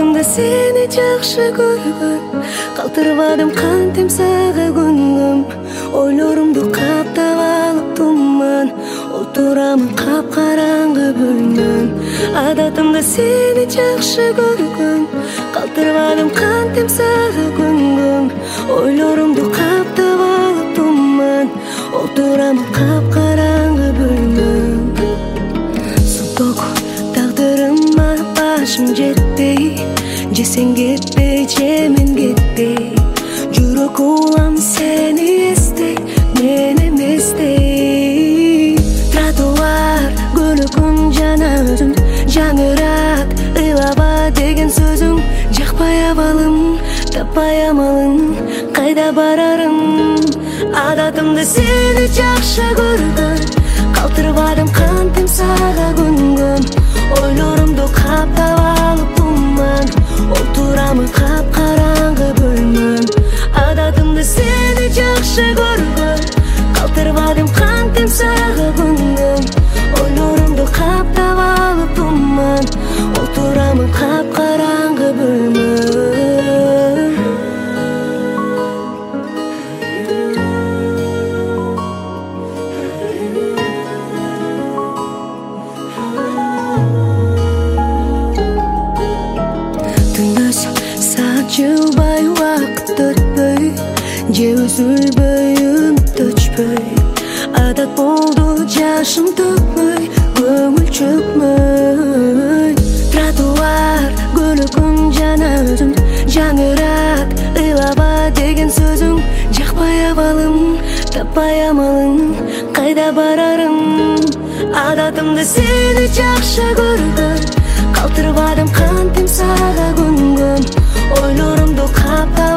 Адатымда сени жакшы көргөн, калтырбадым кантем сага күнгөм. Ойлорумду каптап алып туман, отурамын капкараңгы бөлмөм. Адатымда сени жакшы көргөн, калтырбадым кантем сага күнгөм. Ойлорумду каптап алып туман, отурамын капкараңгы бөлмөм. Суток тагдырыма башым жетпей, же сен кетпей, же мен кетпей. Жүрөк улам сени эстей, мен эместей. Тротуар көлөкүн жана өзүң, жаңырат ыйлаба деген сөзүң. Жакпай абалым, таппай амалын, кайда барарым. Адатымда сени жакшы көргөн, калтырбадым кантем сага күнгөм. Ойлорумду каптап алып туман, отурамын капкараңгы бөлмөм. Адатымда сени жакшы көргөн, калтырбадым кантем сага күнгөм. Ойлорумду каптап алып туман, отурамын капкараңгы бөлмөм. Жылбай убакыт өтпөй, же үзүлбөй үмүт өчпөй. Адат болду жашым төкмөй, көңүл чөкмөй. Тротуар көлөкүн жана өзүң, жаңырат ыйлаба деген сөзүң. Жакпай абалым, таппай амалын, кайда барарым. Адатымда сени жакшы көргөн, калтырбадым кантем сага күнгөм. Ойлорумду каптап